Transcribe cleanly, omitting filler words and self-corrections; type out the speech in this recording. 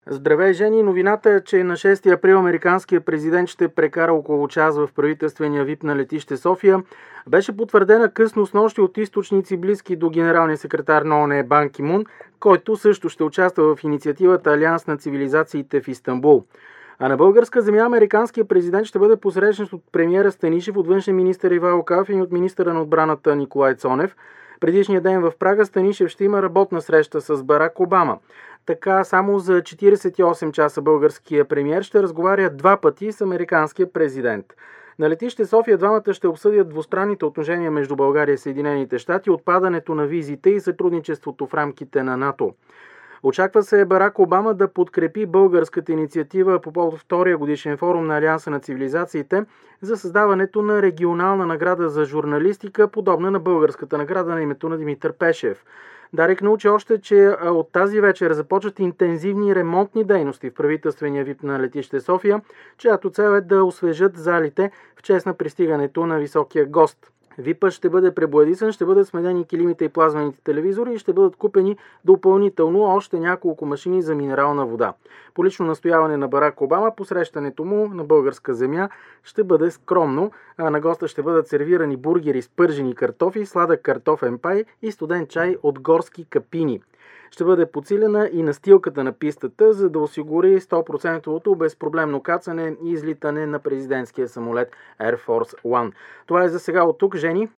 Здравей, Жени! Новината е, че на 6 април американският президент ще прекара около час в правителствения ВИП на летище София. Беше потвърдена късно снощи от източници близки до генералния секретар на ООН Бан Ки Мун, който също ще участва в инициативата Алианс на цивилизациите в Истанбул. А на българска земя американският президент ще бъде посрещнат от премиера Станишев, от външен министър Ивайло Калфин и от министъра на отбраната Николай Цонев. Предишния ден в Прага Станишев ще има работна среща с Барак Обама. Така, само за 48 часа българския премиер ще разговаря два пъти с американския президент. На летище София двамата ще обсъдят двустранните отношения между България и Съединените щати, отпадането на визите и сътрудничеството в рамките на НАТО. Очаква се Барак Обама да подкрепи българската инициатива по повод втория годишен форум на Алианса на цивилизациите за създаването на регионална награда за журналистика, подобна на българската награда на името на Димитър Пешев. Дарик научи още, че от тази вечер започват интензивни ремонтни дейности в правителствения ВИП на летище София, чиято цел е да освежат залите в чест на пристигането на високия гост. ВИПът ще бъде пребоядисан, ще бъдат сменени килимите и плазмените телевизори и ще бъдат купени допълнително още няколко машини за минерална вода. По лично настояване на Барак Обама, посрещането му на българска земя ще бъде скромно, а на госта ще бъдат сервирани бургери с пържени картофи, сладък картофен пай и студен чай от горски капини. Ще бъде подсилена и настилката на пистата, за да осигури 100% безпроблемно кацане и излитане на президентския самолет Air Force One. Това е за сега от тук, Жени.